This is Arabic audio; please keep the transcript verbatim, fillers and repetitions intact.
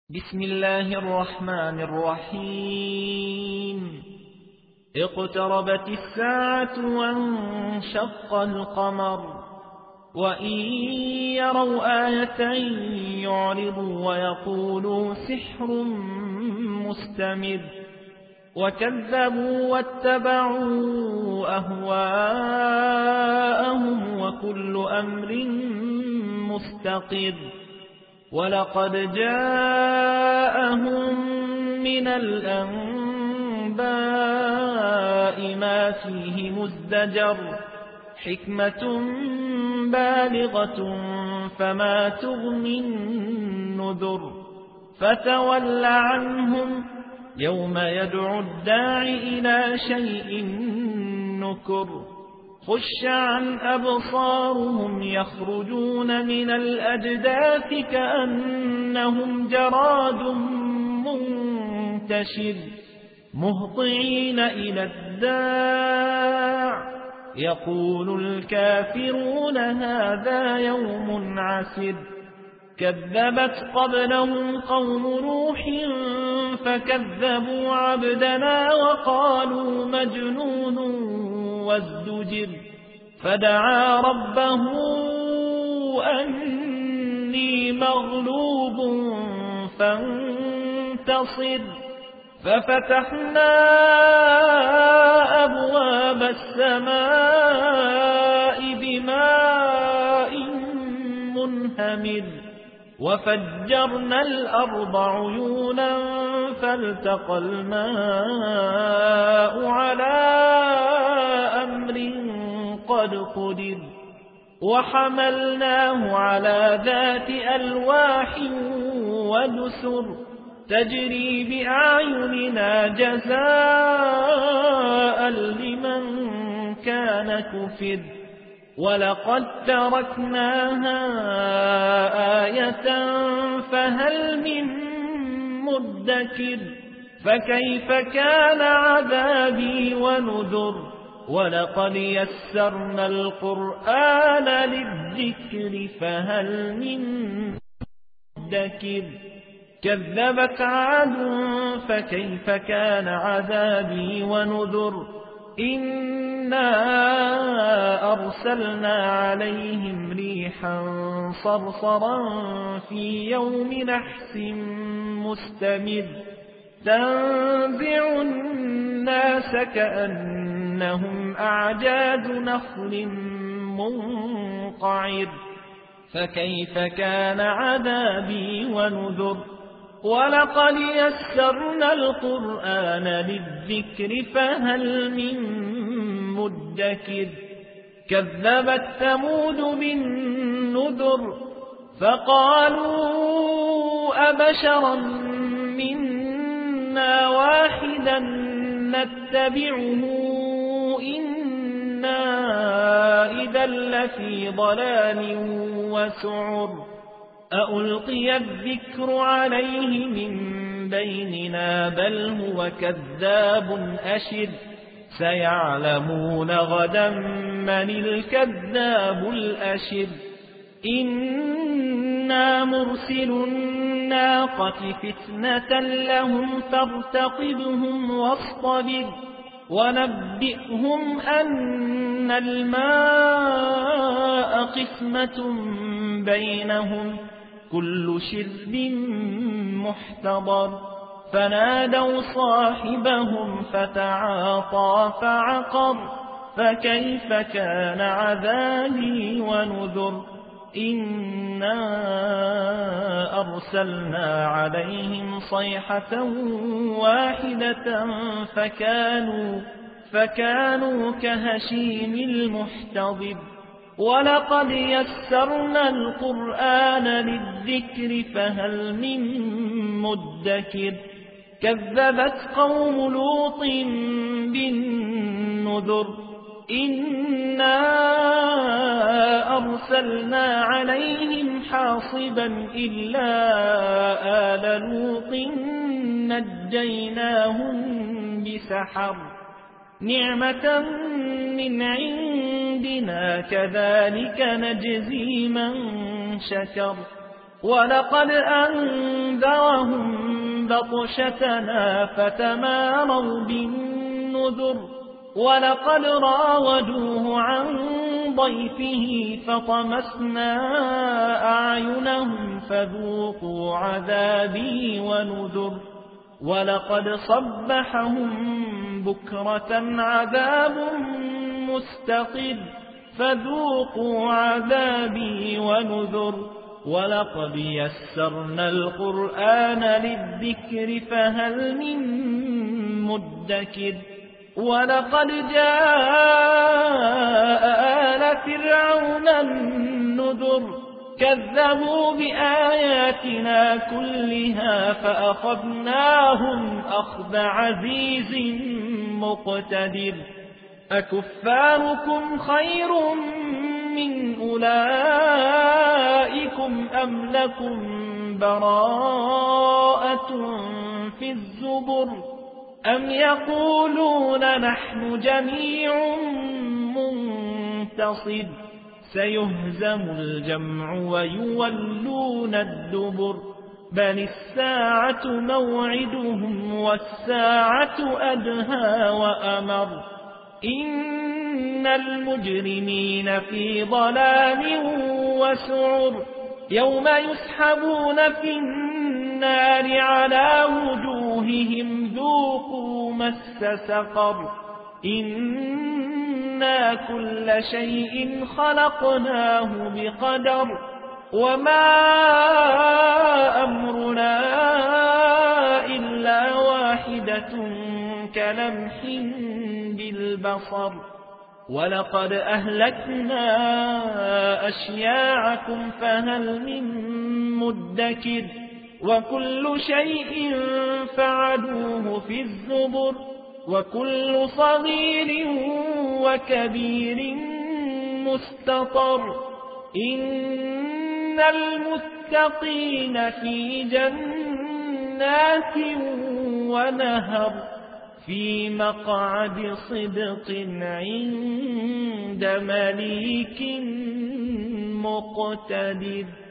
بسم الله الرحمن الرحيم اقتربت الساعة وانشق القمر وإن يروا آية يعرضوا ويقولوا سحر مستمر وكذبوا واتبعوا أهواءهم وكل أمر مستقر ولقد جاءهم من الأنباء ما فيه مزدجر حكمة بالغة فما تغني النذر فتول عنهم يوم يدعو الداعي إلى شيء نكر خش عن أبصارهم يخرجون من الأجداث كأنهم جراد منتشر مهطعين إلى الداع يقول الكافرون هذا يوم عسر كذبت قبلهم قوم نوح فكذبوا عبدنا وقالوا مجنون وازدجر فدعا ربه أني مغلوب فانتصر ففتحنا أبواب السماء بماء منهمر وفجرنا الأرض عيونا فالتقى الماء على أمر قد قدر وحملناه على ذات ألواح ودسر تجري بأعيننا جزاء لمن كان كفر ولقد تركناها آية فهل من مدكر فكيف كان عذابي ونذر ولقد يسرنا القرآن للذكر فهل من مدكر كذبت عاد فكيف كان عذابي ونذر إنا أرسلنا عليهم ريحا صرصرا في يوم نحس مستمر تنزع الناس كأنهم أعجاز نخل منقعر فكيف كان عذابي ونذر ولقد يسرنا القرآن للذكر فهل من مدكر كذبت ثمود بالنذر فقالوا أبشرا منا واحدا نتبعه إنا إذا لفي ضلال وسعر أألقي الذكر عليه من بيننا بل هو كذاب أشر سيعلمون غدا من الكذاب الأشر إنا مرسل الناقة فتنة لهم فارتقبهم واصطبر ونبئهم أن الماء قسمة بينهم كل شرب محتضر فنادوا صاحبهم فتعاطى فعقر فكيف كان عذابي ونذر إنا أرسلنا عليهم صيحة واحدة فكانوا, فكانوا كهشيم المحتضر ولقد يسرنا القرآن للذكر فهل من مدكر كذبت قوم لوط بالنذر إنا أرسلنا عليهم حاصبا إلا آل لوط نجيناهم بسحر نعمة من عندنا كذلك نجزي من شكر ولقد أنذرهم أخذناهم بطشتنا فتماروا بالنذر ولقد راودوه عن ضيفه فطمسنا أعينهم فذوقوا عذابي ونذر ولقد صبحهم بكرة عذاب مستقر فذوقوا عذابي ونذر ولقد يسرنا القرآن للذكر فهل من مدكر ولقد جاء آل فرعون النذر كذبوا بآياتنا كلها فأخذناهم أخذ عزيز مقتدر أكفاركم خير من أولئكم أم لكم براءة في الزبر أم يقولون نحن جميع منتصر سيهزم الجمع ويولون الدبر بل الساعة موعدهم والساعة أدهى وأمر إن المجرمين في ضلال وسعر يوم يسحبون في النار على وجوههم ذوقوا مس سقر إنا كل شيء خلقناه بقدر وما أمرنا إلا واحدة كلمح بالبصر ولقد أهلكنا أشياعكم فهل من مدكر وكل شيء فعلوه في الزبر وكل صغير وكبير مستطر إن المتقين في جنات ونهر في مقعد صدق عند مليك مقتدر.